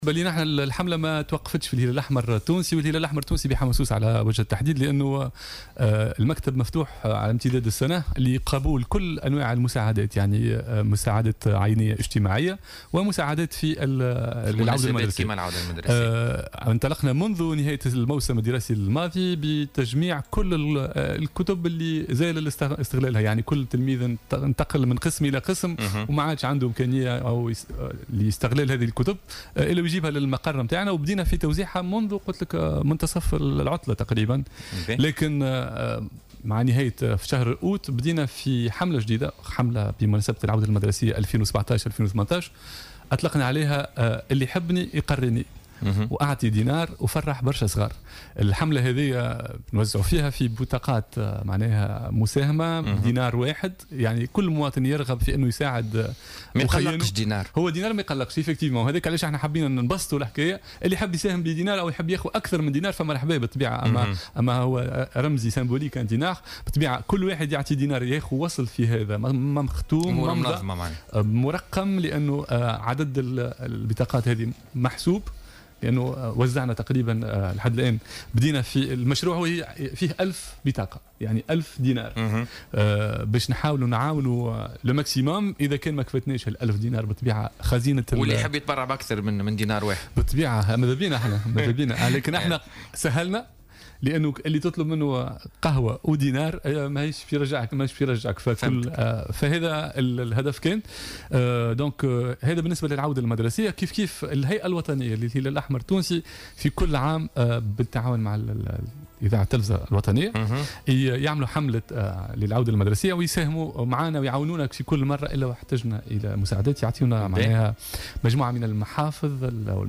بالي نحن الحمله ما توقفتش في الهلال الاحمر التونسي، والهلال الاحمر التونسي بحمصوص على وجه التحديد، لانه المكتب مفتوح على امتداد السنه لقبول كل انواع المساعدات، يعني مساعده عينيه اجتماعيه ومساعدات في العوده المدرسيه. كما العوده المدرسيه انطلقنا منذ نهايه الموسم الدراسي الماضي بتجميع كل الكتب اللي زال استغلالها، يعني كل تلميذ انتقل من قسم الى قسم وما عادش عنده امكانيه او لاستغلال هذه الكتب الا يجيبها للمقر نتاعنا، وبدينا في توزيعها منذ قلت لك منتصف العطله تقريبا. لكن مع نهايه في شهر اوت بدينا في حمله جديده، حمله بمناسبه العوده المدرسيه 2017-2018 اطلقنا عليها اللي يحبني يقرني واعطي دينار وفرح برشا صغار. الحمله هذه نوزعوا فيها في بطاقات معناها مساهمه دينار واحد، يعني كل مواطن يرغب في انه يساعد ما يقلقش دينار، هو دينار ما يقلقش افكتيفمون. وهذاك علاش احنا حابين نبسطوا الحكايه، اللي يحب يساهم بدينار او يحب ياخذ اكثر من دينار فمرحبا بالطبيعه. اما هو رمزي سمبوليك ان دينار بالطبيعه، كل واحد يعطي دينار ياخذ وصل في هذا مختوم مرقم، لانه عدد البطاقات هذه محسوب، لأنه وزعنا تقريبا لحد الآن بدينا في المشروع وهي فيه 1000 بطاقة، يعني 1000 دينار باش نحاولوا نعاونوا لماكسيموم. إذا كان ما كفتناش 1000 دينار بالطبيعة خزينة واللي يحب يتبرع بأكثر من دينار واحد بالطبيعة ماذا بينا احنا لكن احنا سهلنا، لانه اللي تطلب منه قهوه ودينار ماهيش في يرجعك فكل فهذا الهدف كان. دونك هذا بالنسبه للعوده المدرسيه. كيف الهيئه الوطنيه للهلال الاحمر التونسي في كل عام بالتعاون مع إذاعة التلفزة الوطنية يعملوا حملة للعودة المدرسية ويساهموا معنا ويعاونونا في كل مرة إلا واحتجنا إلى مساعدات، يعطيونا معناها مجموعة من المحافظ أو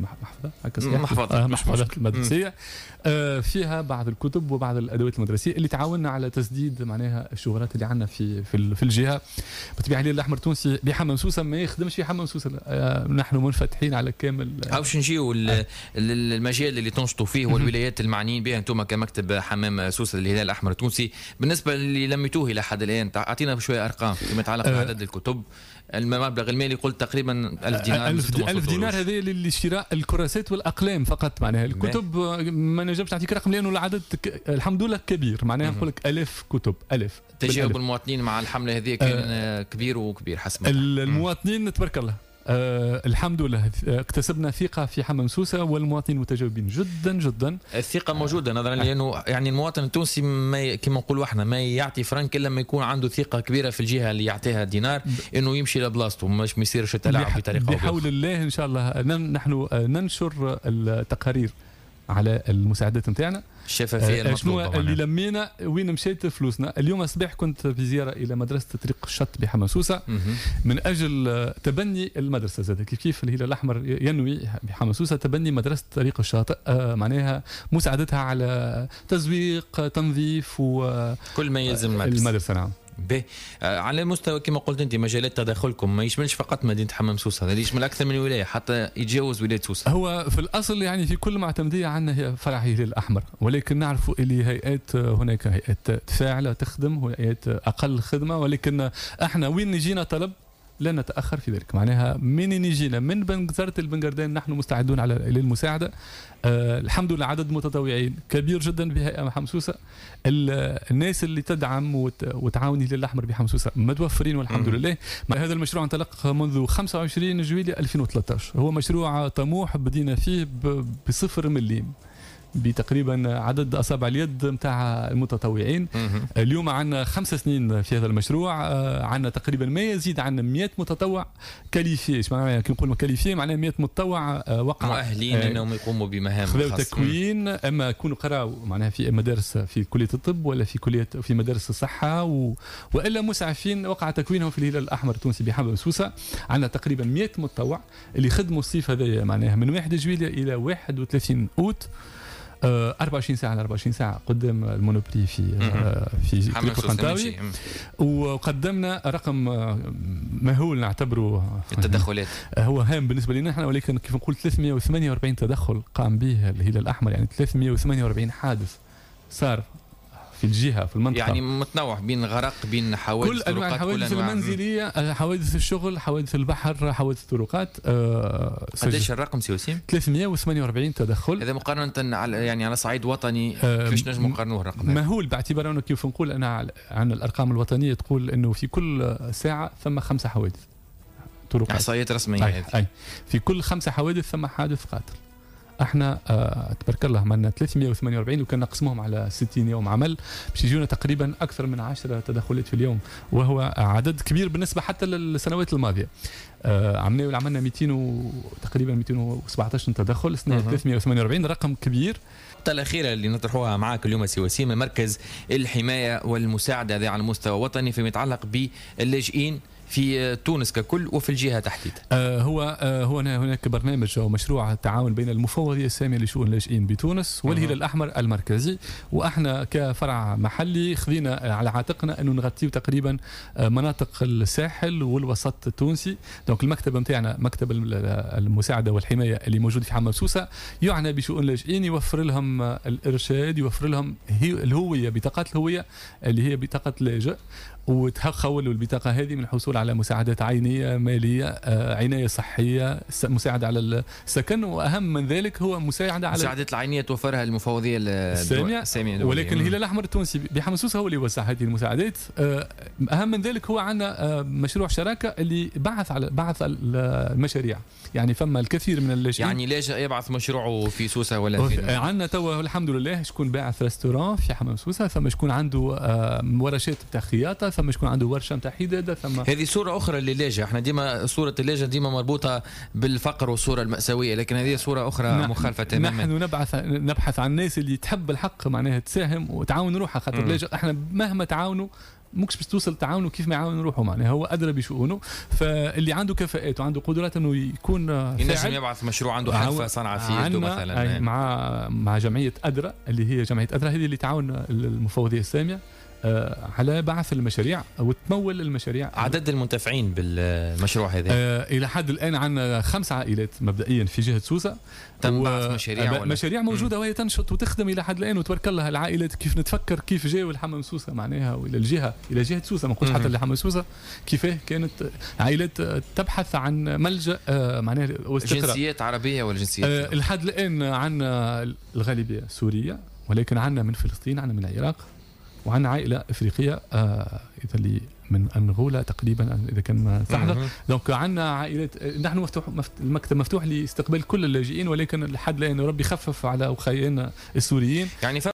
المحفظات المدرسية فيها بعض الكتب وبعض الأدوات المدرسية اللي تعاوننا على تسديد معناها الشغلات اللي عندنا في الجهة. بالطبيعة الهلال الأحمر التونسي بحمام سوسة ما يخدمش في حمام سوسة، نحن منفتحين على كامل. باش نجيو المجال اللي تنشطوا فيه والولايات المعنيين بها أنتم كمكتب حمام سوسة للهلال الأحمر التونسي. بالنسبة اللي لميتوه إلى حد الآن أعطينا بشوية أرقام فيما يتعلق بعدد الكتب. المبلغ المالي قلت تقريبا 1000 دينار. 1000 دينار هذه لشراء الكراسات والأقلام فقط، معناها الكتب ما نجمش نعطيك رقم لأنه العدد الحمد لله كبير، معناها نقول لك 1000 كتب. تجاوب المواطنين مع الحملة هذه كان كبير حسب المواطنين تبارك الله. الحمد لله اكتسبنا ثقة في حمام سوسة والمواطنين متجاوبين جدا جدا. الثقة موجودة نظرا لأنه يعني المواطن التونسي ما كما نقولوا احنا ما يعطي فرنك إلا لما يكون عنده ثقة كبيرة في الجهة اللي يعطيها دينار إنه يمشي لبلاصته، مش يصيرش التلاعب بطريقة بحول الله إن شاء الله. نحن ننشر التقارير على المساعدات نتاعنا، الشفافية المطلوبة. شنو اللي لمينا وين مشيت فلوسنا. اليوم الصباح كنت في زيارة إلى مدرسة طريق الشط بحمام سوسة من أجل تبني المدرسة زاد كيف الهلال الأحمر ينوي بحمام سوسة تبني مدرسة طريق الشاطئ، معناها مساعدتها على تزويق تنظيف وكل ما يلزم المدرسة. نعم. على مستوى كما قلت انت مجالات تدخلكم ما يشملش فقط مدينه حمام سوسه، هذا يشمل اكثر من ولايه حتى يتجاوز ولايه سوسه. هو في الاصل يعني في كل معتمديه عندنا هي فرع الهلال الاحمر، ولكن نعرفوا اللي هيئات هناك هيئات فاعله تخدم وهيئات اقل خدمه، ولكن احنا وين يجينا طلب لا نتاخر في ذلك، معناها من يجينا من وزاره البنغردان نحن مستعدون على للمساعده. الحمد لله عدد متطوعين كبير جدا بهيئه حمسوسه. الناس اللي تدعم وتعاون الهلال الاحمر بحمسوسه متوفرين والحمد لله. هذا المشروع انطلق منذ 25 جويلية 2013، هو مشروع طموح بدينا فيه بصفر مليم بتقريبا عدد أصابع اليد متاع المتطوعين. اليوم عندنا 5 سنين في هذا المشروع، عندنا تقريبا ما يزيد عن 100 متطوع كاليفي. ايش معناها كي نقول كاليفي؟ معناها 100 متطوع وقع مؤهلين انهم يقوموا بمهام خاصه تكوين، اما يكونوا قراوا معناها في مدارس في كليه الطب ولا في مدارس الصحه والا مسعفين وقع تكوينهم في الهلال الاحمر التونسي بحمام سوسه. عندنا تقريبا 100 متطوع اللي خدموا الصيف هذا معناها من 1 جويلية الى 31 اوت 24 ساعة على 24 ساعة قدام المونوبري في طريق الخنطاوي. وقدمنا رقم مهول نعتبره التدخلات هو هام بالنسبة لنا احنا، ولكن كيف نقول 348 تدخل قام به الهلال الأحمر، يعني 348 حادث صار في الجهه في المنطقه. يعني متنوع بين غرق، بين حوادث كل انواع طرقات، الحوادث المنزليه، حوادث الشغل، حوادث البحر، حوادث الطرقات. قديش الرقم سي وسيم؟ 348 تدخل. هذا مقارنه على صعيد وطني كيفاش نجم نقارنوه الرقم؟ مهول باعتبار انه كيف نقول انا عن الارقام الوطنيه تقول انه في كل ساعه ثم 5 حوادث طرقات. احصائيات رسميه. أي في كل 5 حوادث ثم حادث قاتل. احنا تبارك الله عملنا 348 وكان نقسمهم على 60 يوم عمل باش يجونا تقريبا اكثر من 10 تدخلات في اليوم، وهو عدد كبير بالنسبه حتى للسنوات الماضيه. عملنا 200 تقريبا 217 تدخل سنه 348 رقم كبير. النقطة الأخيرة اللي نطرحوها معك اليوم سي وسيم، مركز الحماية والمساعدة هذا على مستوى وطني فيما يتعلق باللاجئين في تونس ككل وفي الجهة تحديدا. هو هناك برنامج أو مشروع تعاون بين المفوضية السامية لشؤون اللاجئين بتونس والهلال الأحمر المركزي، وإحنا كفرع محلي خذينا على عاتقنا أنه نغطيه تقريبا مناطق الساحل والوسط التونسي. دونك المكتب نتاعنا مكتب المساعدة والحماية اللي موجود في حمام سوسة يعنى بشؤون اللاجئين، يوفر لهم الإرشاد، يوفر لهم الهوية، بطاقات الهوية اللي هي بطاقة لاجئ، وتخولوا البطاقة هذه من الحصول على مساعدات عينية، مالية، عناية صحية، مساعدة على السكن، وأهم من ذلك هو مساعدة على مساعدات العينية توفرها المفوضية السامية. ولكن الهلال الأحمر التونسي بحمام سوسة هو اللي يوزع هذه المساعدات. أهم من ذلك هو عندنا مشروع شراكة اللي بعث المشاريع، يعني فما الكثير من اللاجئين. يعني ليش يبعث مشروعه في سوسة ولا في عندنا توا الحمد لله شكون باعث ريستوران في حمام سوسة، ثم شكون عنده ورشات بتاع خياطة، ثم شكون عنده ورشه نتاع حداده، ثم هذه صوره اخرى للاجئ. احنا ديما صوره اللاجئ ديما مربوطه بالفقر والصوره المأساويه، لكن هذه صوره اخرى مخالفه تماما. نحن نبحث عن الناس اللي تحب الحق معناها تساهم وتعاون روحها، خاطر اللاجئ احنا مهما تعاونوا مش باش توصل تعاونوا كيف ما يعاون روحه، معناها هو ادرى بشؤونه. فاللي عنده كفاءات وعنده قدرات انه يكون ينجم يبعث مشروع، عنده حرفه صنعه في يده مثلا مع جمعيه ادرى اللي هي جمعيه ادرى هذه اللي تعاون المفوضيه الساميه على بعث المشاريع وتمول المشاريع. عدد المنتفعين بالمشروع هذا الى حد الان عندنا 5 عائلات مبدئيا في جهه سوسه تم بعث مشاريع مشاريع موجوده وهي تنشط وتخدم الى حد الان، وتبارك الله العائلات كيف نتفكر كيف جاوا لحمام سوسه معناها والى الجهه الى جهه سوسه، ما نقولش حتى لحمام سوسه، كيفاه كانت عائلات تبحث عن ملجا معناها واستقرار. جنسيات عربيه ولا جنسيات؟ لحد الان عندنا الغالبيه سوريه، ولكن عندنا من فلسطين، عندنا من العراق، وعندنا عائله افريقيه اذا اللي من انغولا تقريبا اذا كان ما تحضر. دونك عندنا عائلات، نحن المكتب مفتوح لاستقبال كل اللاجئين، ولكن لحد الان ربي يخفف على اخواننا السوريين. يعني